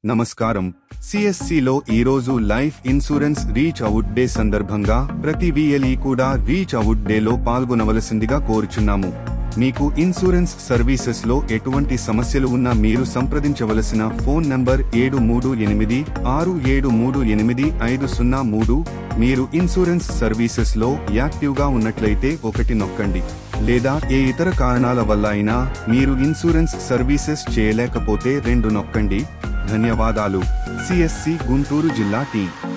నమస్కారం. సిఎస్సిలో ఈరోజు life insurance reach out day సందర్భంగా ప్రతి విఎల్ఈ కూడా రీచ్ అవుట్ డేలో పాల్గొనవలసిందిగా కోరుచున్నాము. మీకు ఇన్సూరెన్స్ సర్వీసెస్ లో ఎటువంటి సమస్యలు ఉన్నా మీరు సంప్రదించవలసిన ఫోన్ నంబర్ 7386738503. మీరు ఇన్సూరెన్స్ సర్వీసెస్ లో యాక్టివ్ గా ఉన్నట్లయితే 1 నొక్కండి. లేదా ఏ ఇతర కారణాల వల్ల అయినా మీరు ఇన్సూరెన్స్ సర్వీసెస్ చేయలేకపోతే 2 నొక్కండి. ధన్యవాదాలు. సిఎస్సి గుంటూరు జిల్లా టీ.